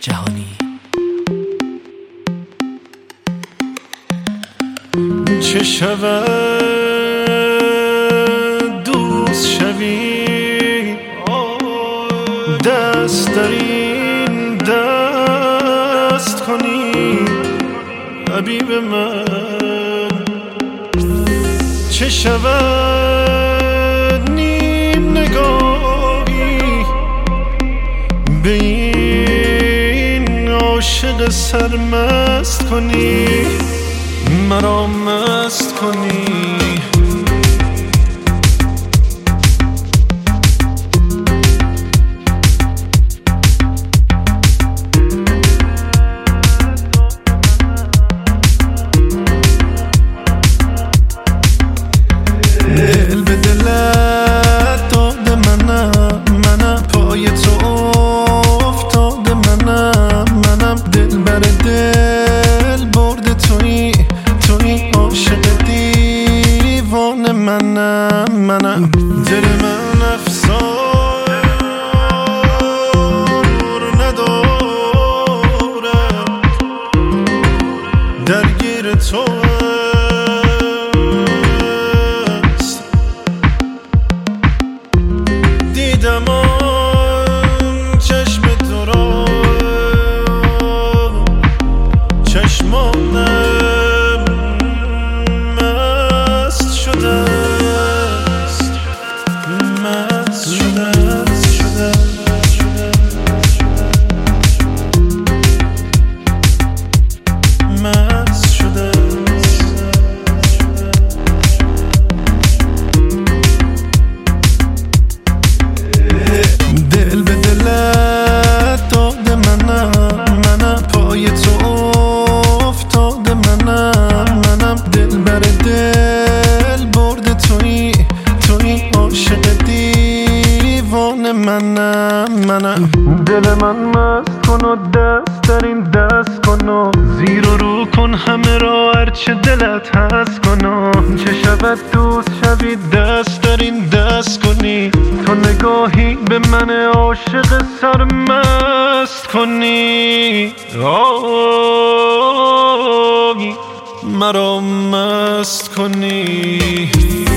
جهانی. چه شود دوست شوی، دست در این دست کنی حبیب من. چه شود نیم نگاهی به این عاشق سرمست کنی، مرا مست کنی. دل به دلت داده منم پای تو افتاده منم دل بر دل برده تویی عاشق دیوانه منم دل من افسار نداره درگیر تو است. دیدم آن چشم تو را، چشمانم دل به دلت داده منم پای تو افتاده منم دل بر دل برده تویی عاشق دیوانه منم دل من مست کن و دست در این دست کن و زیر و رو کن همه را هرچه دلت هست کن و چه شود دوست شوی دست در این دست کنی، تو نگاهی به من عاشق سرمست کنی، مرا مست کنی.